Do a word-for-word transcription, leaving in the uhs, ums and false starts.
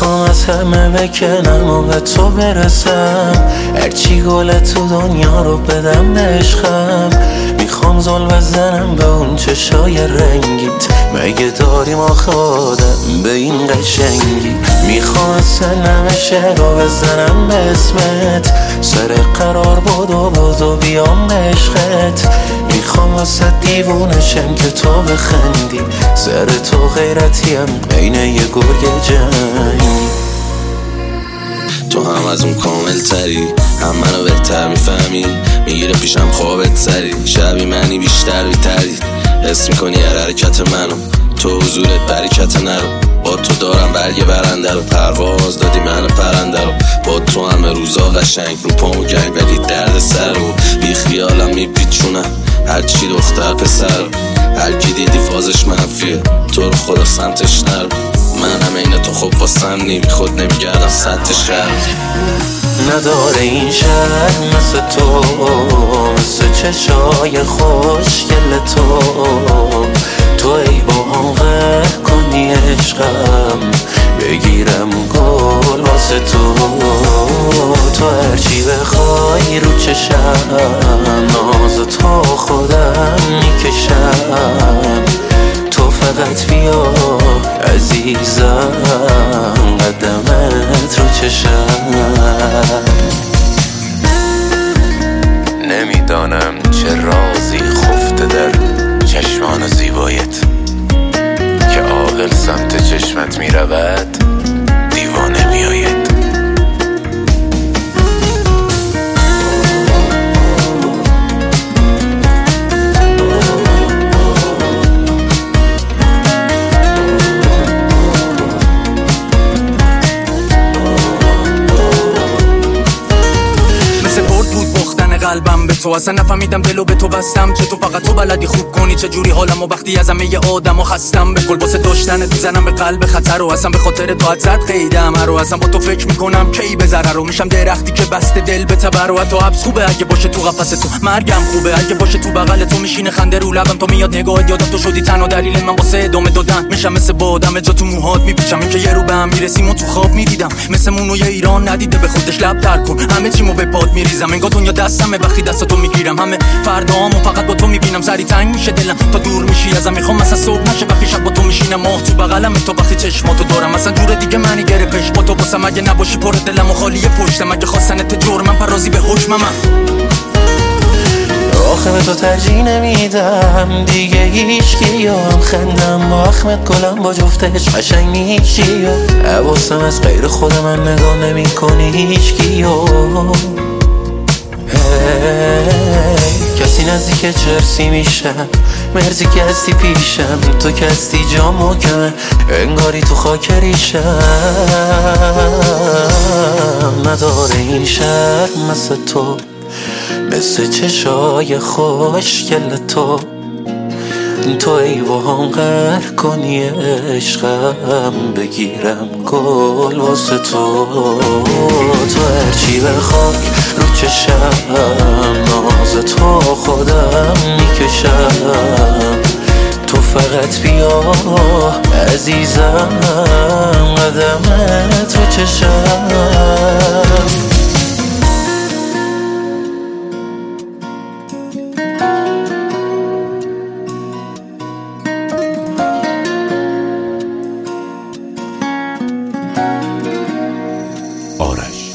میخوام از همه بکنم و به تو برسم، هرچی گل تو دنیا رو بدم به عشقم. میخوام زل بزنم به اون چشای رنگیت، مگه داریم آخه آدم به این قشنگی. میخوام از سنم شعر رو بزنم به اسمت، سر قرار بدو بدو بیام به عشقت. میخوام واسه دیوونشم که تو بخندی، سر تو غیرتیم عین یه گرگ جنگی. تو هم از اون کامل تری، هم منو بهتر میفهمی، میگیره پیشم خوابت سری، شبی منی بیشتر بیتری، حس میکنی هر حرکت منو، تو حضورت برکت نرو. با تو دارم برگ برنده رو، پرواز دادی من پرنده رو، با تو همه روزا قشنگ، رو پامو گنگ ولی درد سر رو، بی خیالم میپیچونم هرچی دختر پسر، هر کی دیدی فازش منفیه، تو رو خدا سمتش نرو. منم این تو خوب واسم نی، بی خود نمیگردم سمت شهر. نداره این شهر مثل تو، مثل چشای خوشگل تو، تو ای با هم غر کنی عشقم، بگیرم گل واسه تو. تو هرچی بخوای رو چشم، ناز تو خودم میکشم. تو فقط بیا عزیزم، قدمت رو چشم. نمیدانم چه رازی خفته در چشمان زیبایت، که عاقل سمت چشمت میرود دیوانه میآید. قلبم به تو اصلا نفهمیدم، دلو به تو بستم، چه تو فقط تو بلدی خوب کنی چه جوری حالمو وقتی از همه آدمو خستم. به کل واسه داشتن میزنم به قلب خطر، و اصلا به خاطر تو حد قیدم رو، اصلا با تو فکر میکنم کی به ضرر رو، میشم درختی که بسته دل به تبر. و تو حبس خوبه اگه باشه تو قفس تو، مرگم خوبه اگه باشه تو بغل تو، میشینه خنده رو لبم تو میاد نگاهت، یادم تو شدی تنها دلیل من واسه ادامه دادن. میشم مثل بادم جا تو موهات میپیچم، این که یه رو به هم میرسیم و تو خواب میدیدم، مثل مونوی ایران ندیده به خودش لب تر کن، همه چیمو به پات میریزم، انگار دنیا دستمه وقتی دستاتو میگیرم، همه فردامو فقط با تو میبینم، سری تنگ میشه دلم تا دور میشی ازم، میخوام مثلا صبح نشه وقتی شب با تو میشینم، ماه تو بغلم تو وقتی چشماتو دارم، مثلا جور دیگه منی گره پیش با تو باسم، اگه نباشی پر دلم و خالیه پشتم، اگه خواستنت جرمم پرازی به حکمم. آخه به تو ترجیح نمیدم دیگه هیچکی، هم خندم با اخمت گلم با جفتش قشنگ میشی، حواسم از غیر خود من نگاه نمی کنی هیچکی. کسی نزدیک چرسی میشم، مرزی که هستی پیشم، تو که هستی جا محکمه انگاری تو خاکریشم. نداره این شهر مثل تو، مثل چشای خوشگل تو، تو ای با هم غر کنی عشقم، بگیرم گل واسه تو. تو هرچی بخوای رو چشم، ناز تو خودم میکشم. تو فقط بیا عزیزم، قدمت رو چشم. آرش